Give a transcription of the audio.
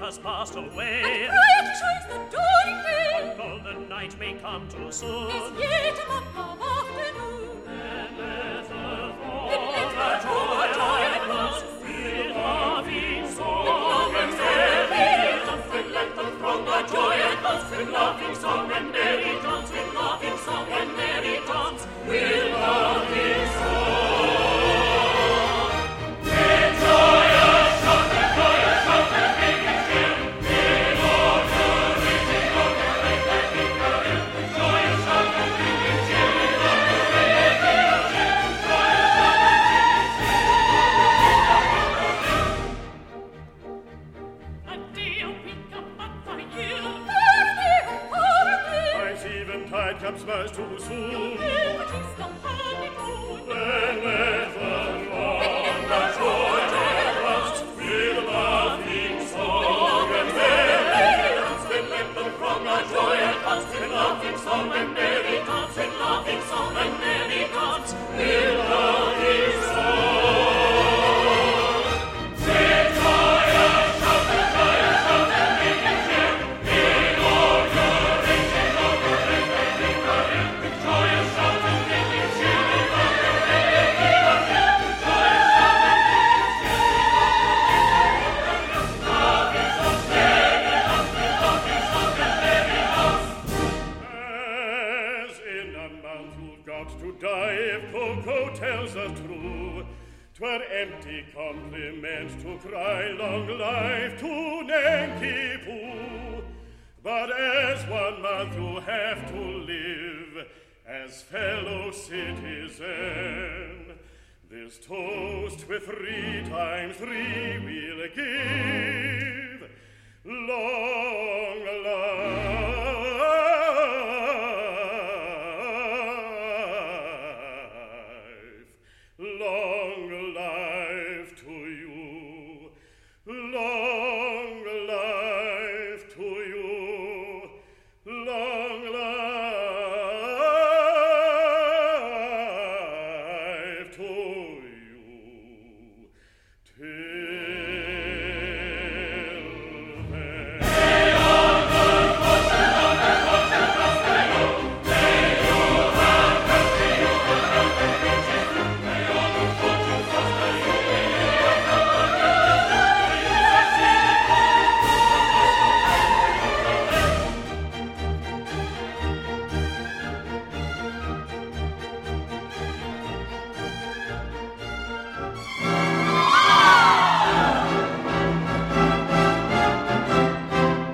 has passed away. And bright shines the dawning day. A golden night may come too soon. There's yet a month of afternoon. Then let the joy and dance, with loving song and merry dance. Then let the throng of joy and dance, with loving song and merry dance, with loving song and merry dance, with loving song. Comes first too soon. Then let the throng of joy and dance, with loving song and merry dance. Then let the throng of joy and dance, with loving song and merry dance, with loving song and merry dance, with loving song. To die if Coco tells us true, 'twere empty compliment to cry long life to Nanki Poo. But as 1 month you have to live as fellow citizen, this toast with 3 times 3 we'll give. Long life